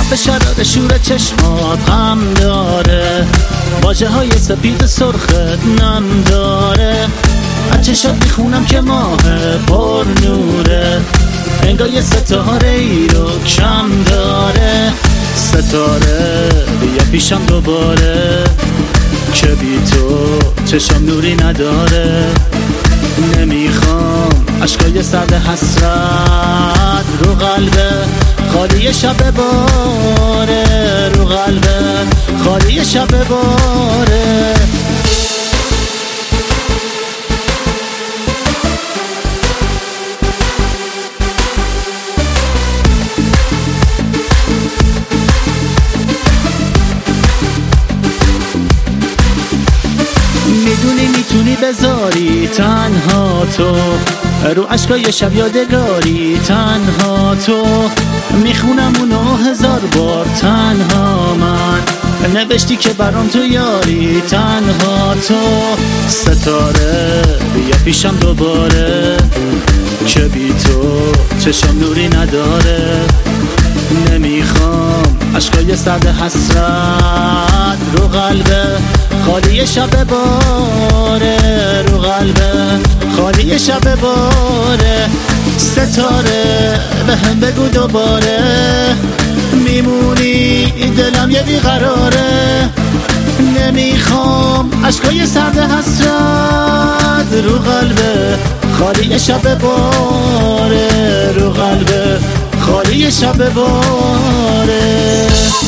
به شرار شور چشمات غم داره، واژه های سپید سرخت نم داره. از چشات میخونم که ماه پر نوره، انگار یه ستاره ای رو کم داره. ستاره بیا پیشم دوباره، که بی تو چشم نوری نداره. نمیخوام عشقای سرد حسرت رو قلبه خالی شب باره، رو قلبه خالی شب باره. میتونی بذاری تنها تو رو عشقای شب یادگاری، تنها تو میخونم اونو 1000 بار. تنها من نوشتی که برام تو یاری، تنها تو. ستاره بیا پیشم دوباره، که بی تو چشم نوری نداره. نمیخوام عشقای سرد حسرت رو قلبه خالی شب باره، رو قلبه خالی شب باره. ستاره به هم بگو دوباره، میمونی دلم یه بیقراره. نمیخوام عشقای سرد حسرت رو قلبه خالی شب باره، رو قلبه خالی شب باره.